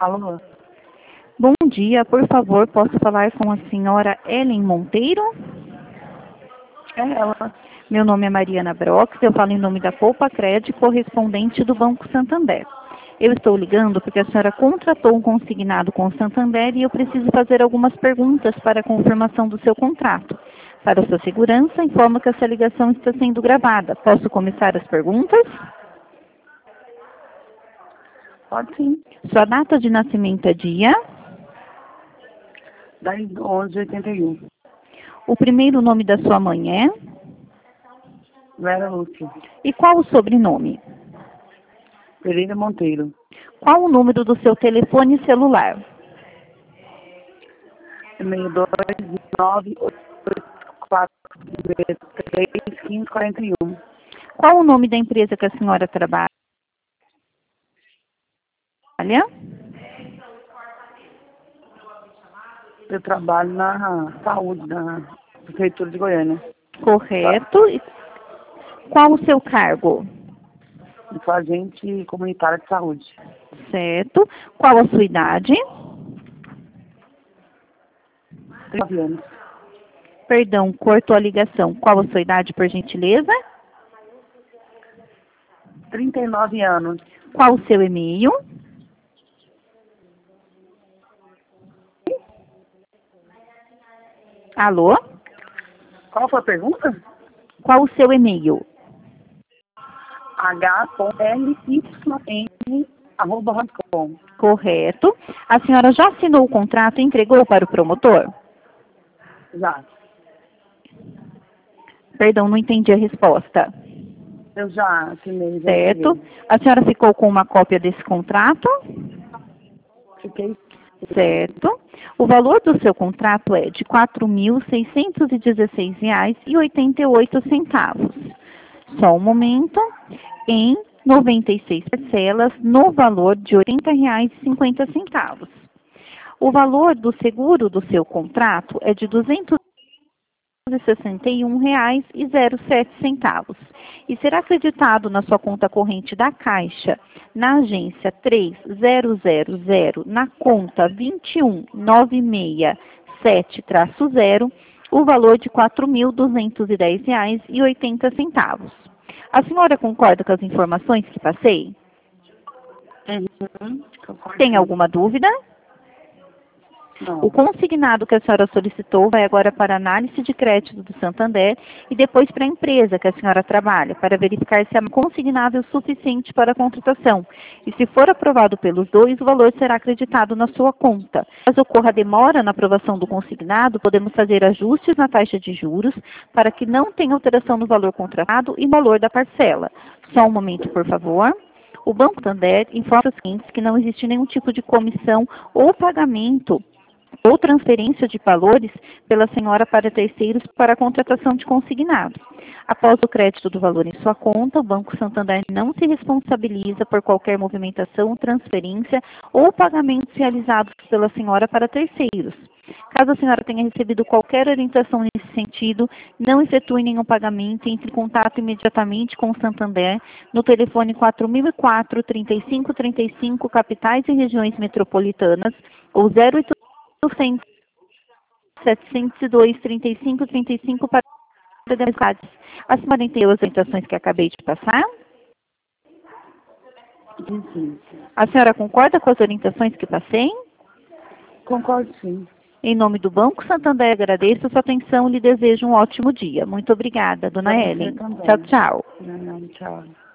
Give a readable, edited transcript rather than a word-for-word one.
Alô? Bom dia, por favor, posso falar com a senhora Ellen Monteiro? É ela. Meu nome é Mariana Brox, eu falo em nome da Poupa Cred, correspondente do Banco Santander. Eu estou ligando porque a senhora contratou um consignado com o Santander e eu preciso fazer algumas perguntas para a confirmação do seu contrato. Para sua segurança, informo que essa ligação está sendo gravada. Posso começar as perguntas? Pode sim. Sua data de nascimento é dia? 10/11/81. O primeiro nome da sua mãe é? Vera Lúcia. E qual o sobrenome? Pereira Monteiro. Qual o número do seu telefone celular? 6298431541. Qual o nome da empresa que a senhora trabalha? Eu trabalho na saúde da Prefeitura de Goiânia. Correto. E qual o seu cargo? Eu sou agente comunitária de saúde. Certo. Qual a sua idade? 39 anos. Perdão, cortou a ligação. Qual a sua idade, por gentileza? 39 anos. Qual o seu e-mail? Alô? Qual foi a pergunta? Qual o seu e-mail? h.lyn@hotmail.com. Correto. A senhora já assinou o contrato e entregou para o promotor? Já. Perdão, não entendi a resposta. Eu já assinei. Já Certo. entreguei. A senhora ficou com uma cópia desse contrato? Fiquei. Certo. O valor do seu contrato é de R$ 4.616,88. Só um momento. Em 96 parcelas, no valor de R$ 80,50. O valor do seguro do seu contrato é de R$ 261,07 e será acreditado na sua conta corrente da Caixa, na agência 3000, na conta 21967-0, o valor de R$ 4.210,80. A senhora concorda com as informações que passei? Concordo. Tem alguma dúvida? Não. O consignado que a senhora solicitou vai agora para a análise de crédito do Santander e depois para a empresa que a senhora trabalha, para verificar se é consignável suficiente para a contratação. E se for aprovado pelos dois, o valor será acreditado na sua conta. Caso ocorra demora na aprovação do consignado, podemos fazer ajustes na taxa de juros para que não tenha alteração no valor contratado e no valor da parcela. Só um momento, por favor. O Banco Santander informa os clientes que não existe nenhum tipo de comissão ou pagamento ou transferência de valores pela senhora para terceiros para a contratação de consignado. Após o crédito do valor em sua conta, o Banco Santander não se responsabiliza por qualquer movimentação, transferência ou pagamentos realizados pela senhora para terceiros. Caso a senhora tenha recebido qualquer orientação nesse sentido, não efetue nenhum pagamento e entre em contato imediatamente com o Santander no telefone 4004-3535, capitais e regiões metropolitanas, ou 0800 702-3535 para demais. A senhora entendeu as orientações que acabei de passar? Sim. A senhora concorda com as orientações que passei? Concordo, sim. Em nome do Banco Santander, agradeço a sua atenção e lhe desejo um ótimo dia. Muito obrigada, dona Pra você Ellen. também. Tchau, tchau. Não, tchau.